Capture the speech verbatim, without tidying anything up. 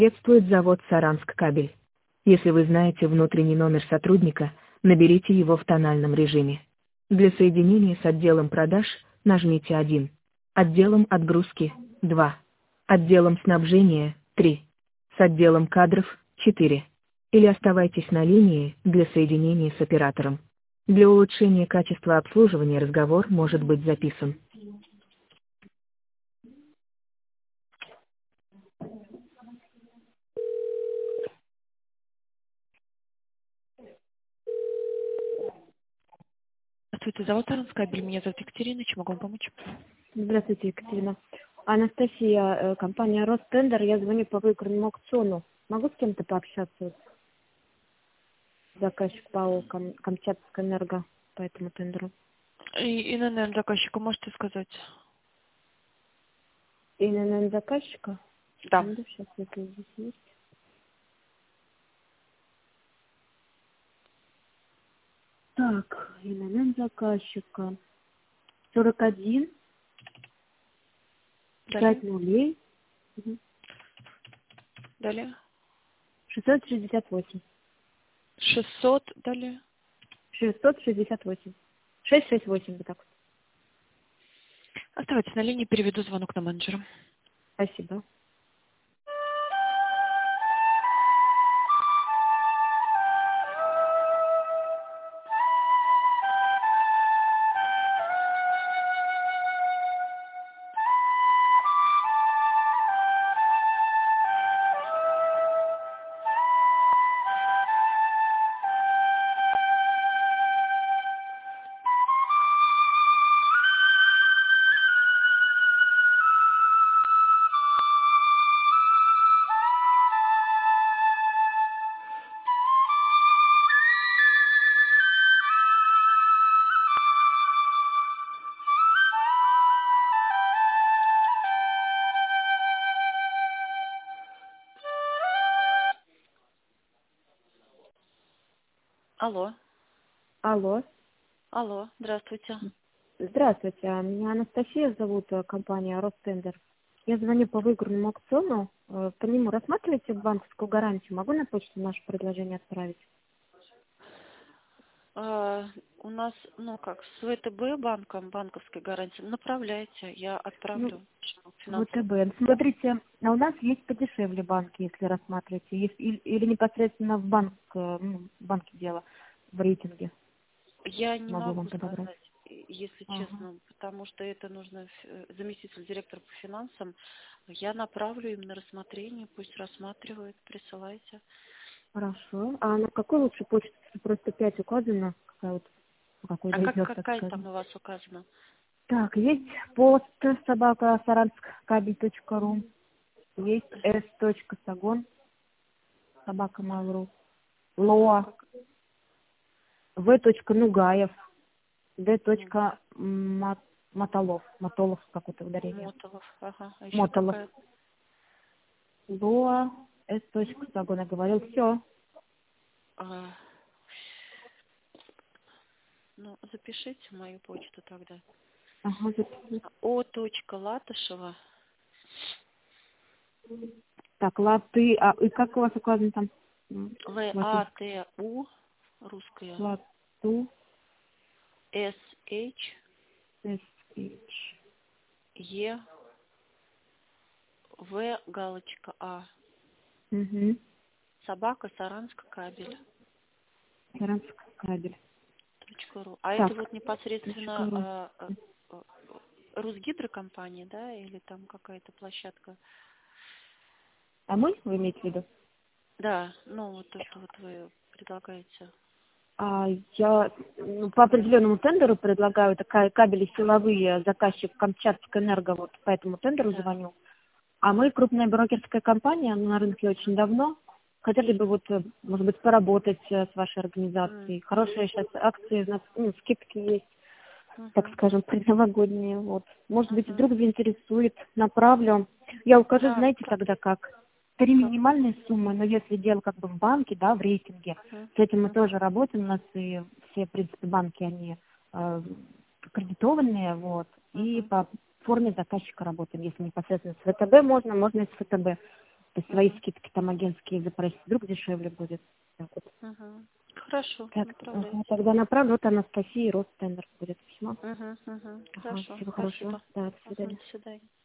Приветствует завод Саранск кабель. Если вы знаете внутренний номер сотрудника, наберите его в тональном режиме. Для соединения с отделом продаж нажмите один. Отделом отгрузки два. Отделом снабжения три. С отделом кадров четыре. Или оставайтесь на линии для соединения с оператором. Для улучшения качества обслуживания разговор может быть записан. Здравствуйте, завод Саранск кабель. Меня зовут Екатерина. Чем могу вам помочь? Здравствуйте, Екатерина. Анастасия, э, компания Ростендер. Я звоню по выигранному аукциону. Могу с кем-то пообщаться? Заказчик ПАО Кам- Камчатскэнерго по этому тендеру. И ИНН заказчика можете сказать? ИНН заказчика? Да. Секунду, сейчас, если здесь есть. Так, ИНН заказчика. сорок один, Далее. пять нулей, мгм, Далее. шестьсот шестьдесят восемь. шестьсот. Далее. шестьсот шестьдесят восемь. шестьсот шестьдесят восемь, вот так вот. Оставайтесь на линии, переведу звонок на менеджера. Спасибо. Алло. Алло. Алло. Здравствуйте. Здравствуйте, а меня Анастасия зовут, э, компания Ростендер. Я звоню по выигранному аукциону. Э, По нему рассматриваете банковскую гарантию? Могу на почту наше предложение отправить? А, у нас, ну как, с ВТБ банком, банковской гарантией направляйте, я Ну, отправлю финансово. ВТБ. Смотрите, а у нас есть подешевле банки, если рассматриваете, есть, или, или непосредственно в банк, э, ну, в банке дело, в рейтинге Я не могу могу вам подобрать. сказать, и- если Ага. честно, потому что это нужно ф- э, заместитель директора по финансам. Я направлю им на рассмотрение, пусть рассматривают, присылайте. Хорошо. А на какой лучше почту? Просто пять указано, какая вот, по какой А как, дойдет, так какая скажем. там у вас указана? Так, есть пост собака сарансккабель точка ру, есть с точка сагон собака mail.ru, лоа, в точка нугаев, д Ну, точка Ма- матолов, матолов какое-то ударение, Мотолов, ага. А еще мотолов, какая? лоа, с точка сагон, я говорил, все. А, ну, запишите мою почту тогда. Ага, записываю. О. Латышева, Так, латы, а и как у вас указано там? М, Л Лату, А Т У, русская, лату, С H с, H. Е В галочка А, Угу. собака Саранск кабель. Сарансккабель. Точка ру. А это Так, вот точка непосредственно ру. а, а, а, Русгидрокомпания, да, или там какая-то площадка? А мы, вы имеете в виду? Да, ну вот то, что вот вы предлагаете. А, я ну, по определенному тендеру предлагаю такая кабели силовые, заказчик Камчатскэнерго, вот по этому тендеру Да. звоню. А мы крупная брокерская компания, на рынке очень давно. Хотели бы вот, э, может быть, поработать э, с вашей М, организацией. Хорошие сейчас акции, у нас, ну, скидки есть, так мгм, скажем, предновогодние. Вот. Может быть, мгм. вдруг заинтересует, направлю. Я укажу, Да, знаете, как, тогда как? Три как? минимальные суммы, но если дело как бы в банке, да, в рейтинге, Мгм, с этим мы мгм, тоже работаем, у нас и все, в принципе, банки, они э, аккредитованные, вот, и мгм. по форме заказчика работаем. Если непосредственно с ВТБ можно, можно и с ФТБ. То есть свои Мгм. скидки там агентские запросить, вдруг дешевле будет. Так вот. Мгм. Хорошо, Так, направляйте. ага, тогда направлю. Вот Анастасия Ростендер будет письмо. Угу, угу. Ага, Хорошо, всего хорошего. спасибо. Да, до Ага, свидания. до свидания.